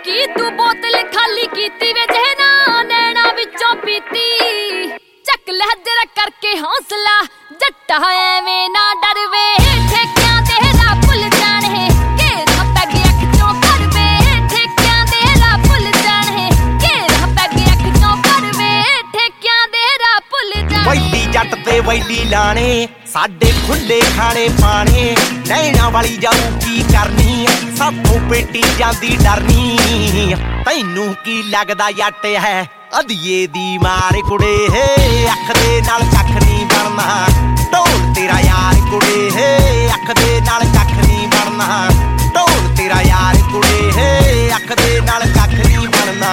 की तू बोतल खाली कीती वे जहना नैना विचों पीती चक लहजरा करके हौसला जट्टा एवें ना डर वे ठेकियां तेरा भुल जाने घेरा पैग अख चों कर वे ठेकियां तेरा भुल जाने घेरा पैग अख चों कर वे ठेकियां तेरा भुल जाने वैली जट ते वैली लाने साडे खुले खाने पाने नैना वाली जाऊ की करनी साथों पेटी जांदी डरनी तैनू की लगदा जट है अधीए दी मार कुड़े हे अख दे नाल कख नहीं बनना ढोल तेरा यार कुड़े हे अख दे नाल कख नहीं बनना ढोल तेरा यार कुड़े हे अख दे नाल कख नहीं बनना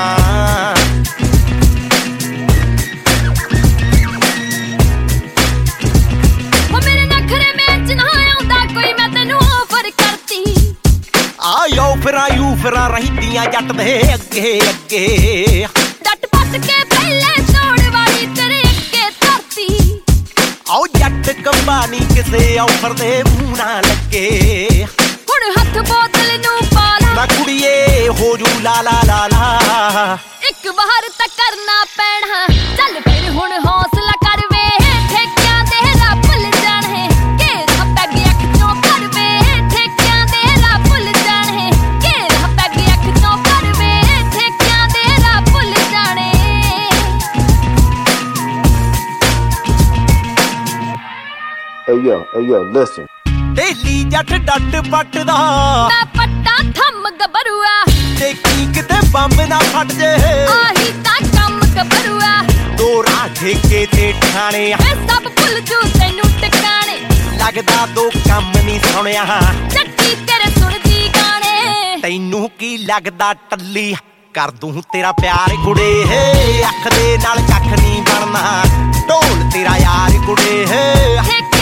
यू फिरा रहिंदियां जट दे अगे अगे जट पट के पहले तोड़ वाली तेरे अगे धरती आओ जट कंबानी किसे ऑफर दे मूंह ना लगे हुण हथ बोतल नू पाला ना कुड़िए हो जू ला ला ला ला एक बार तक करना पैना चल फिर हुण हौसला कर वे ठेकियां तेरा भुल जाने घेरा पैग अख चों कर वे ठेकियां तेरा भुल जाने घेरा पैग अख चों कर वे ठेकियां तेरा भुल जाने Hey yo, listen. ਢੇਲੀ ਜੱਟ ਡੱਟ ਪੱਟ ਦਾ ਮੈਂ ਪੱਟਾਂ ਥੰਮ ਗਬਰੂਆ ਦੇਖੀ ਕਿਤੇ ਬੰਬ ਨਾ ਫਟ ਜੇ ਆਹੀ ਤਾਂ ਕੰਮ ਗਬਰੂਆ ਦੋ ਰਾਹ ਠੇਕੇ ਤੇ ਠਾਣੇ ਮੈਂ ਸਭ ਭੁੱਲ ਜੂ ਤੈਨੂੰ ਟਿਕਾਣੇ ਲੱਗਦਾ ਦੋ ਕੰਮ ਨਹੀਂ ਸੁਣਿਆ ਚੱਟੀ ਤੇਰੇ ਸੁਣਦੀ ਗਾਣੇ ਤੈਨੂੰ ਕੀ ਲੱਗਦਾ ਟੱਲੀ ਕਰ ਦੂੰ ਤੇਰਾ ਪਿਆਰ ਕੁੜੇ ਹੇ ਅੱਖ ਦੇ ਨਾਲ ਕੱਖ ਨਹੀਂ ਬਣਨਾ ਢੋਲ ਤੇਰਾ ਯਾਰ ਕੁੜੇ ਹੇ